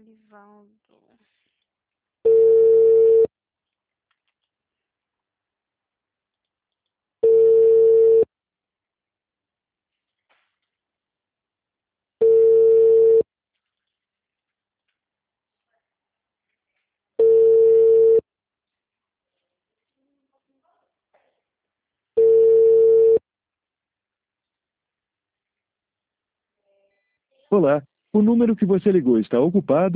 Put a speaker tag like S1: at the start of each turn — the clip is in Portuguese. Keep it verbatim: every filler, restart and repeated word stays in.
S1: Rivaldo.
S2: Olá, o número que você ligou está ocupado.